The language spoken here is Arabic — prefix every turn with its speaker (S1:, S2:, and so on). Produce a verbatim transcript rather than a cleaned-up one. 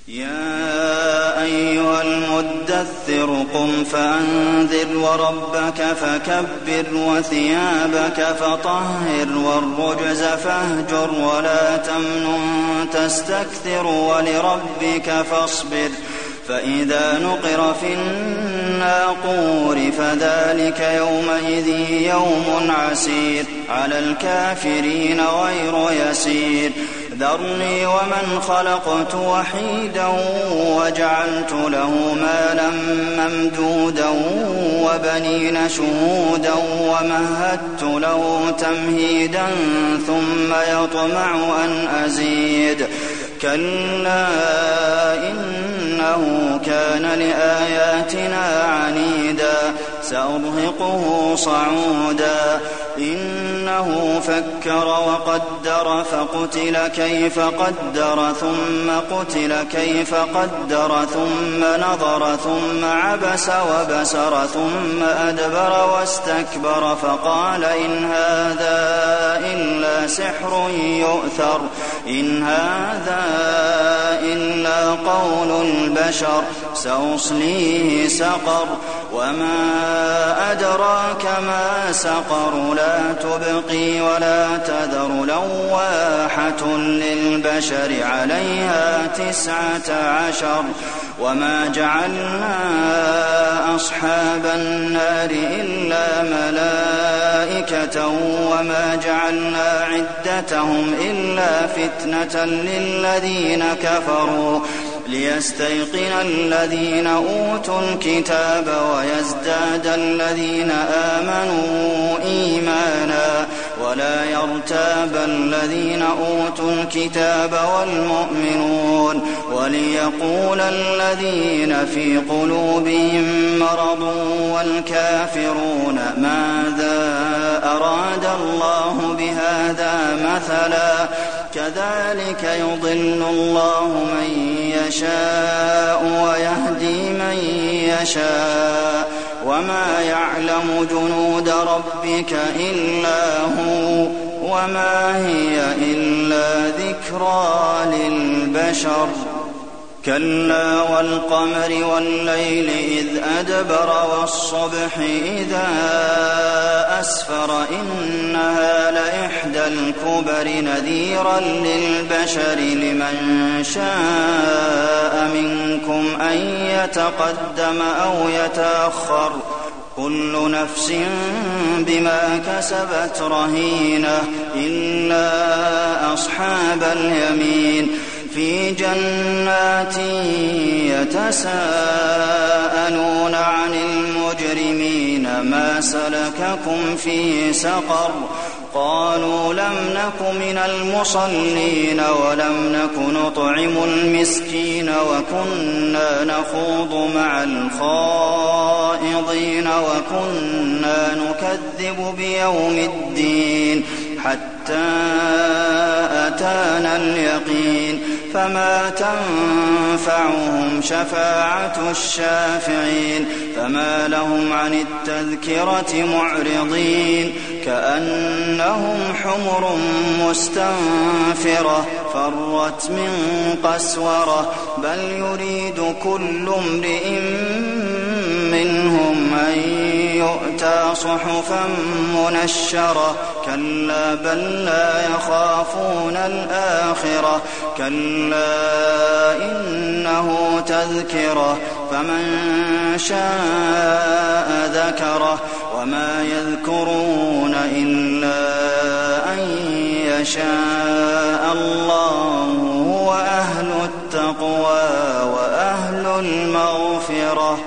S1: يا أيها المدثر قم فأنذر وربك فكبر وثيابك فطهر والرجز فاهجر ولا تمنن تستكثر ولربك فاصبر فإذا نقر في الناقور فذلك يومئذ يوم عسير على الكافرين غير يسير ذرني ومن خلقت وحيدا وجعلت له مالا ممدودا وبنين شهودا ومهدت له تمهيدا ثم يطمع أن أزيد كلا إنه كان لآياتنا عنيدا سأرهقه صعودا إنه فكر وقدر فقتل كيف قدر ثم قتل كيف قدر ثم نظر ثم عبس وبسر ثم أدبر واستكبر فقال إن هذا إلا سحر يؤثر إن هذا إلا قول البشر سأصليه سقر وما أدراك ما سقر لا تبقي ولا تذر لواحة للبشر عليها تسعة عشر وما جعلنا أصحاب النار إلا ملائكة وما جعلنا عدتهم إلا فتنة للذين كفروا ليستيقن الذين أوتوا الكتاب ويزداد الذين آمنوا إيمانا ولا يرتاب الذين أوتوا الكتاب والمؤمنون وليقول الذين في قلوبهم مرض والكافرون ماذا أراد الله بهذا مثلا كذلك يضل الله من يشاء ويهدي من يشاء وما يعلم جنود ربك إلا هو وما هي إلا ذكرى للبشر كلا والقمر والليل إذ أدبر والصبح إذا أسفر إنها لإحدى الكبر نذيرا للبشر لمن شاء منكم أن يتقدم أو يتأخر كل نفس بما كسبت رهينة إلا أصحاب اليمين في جنات يتساءلون عن المجرمين ما سلككم في سقر قالوا لم نك من المصلين ولم نك نطعم المسكين وكنا نخوض مع الخائضين وكنا نكذب بيوم الدين حتى أتانا اليقين فما تنفعهم شفاعة الشافعين فما لهم عن التذكرة معرضين كأنهم حمر مستنفرة فرت من قسورة بل يريد كل امرئ منهم أن يؤتى صحفا منشرة كلا بل لا يخافون الآخرة كلا إنه تذكرة فمن شاء ذكره وما يذكرون إلا أن يشاء الله هو أهل التقوى وأهل المغفرة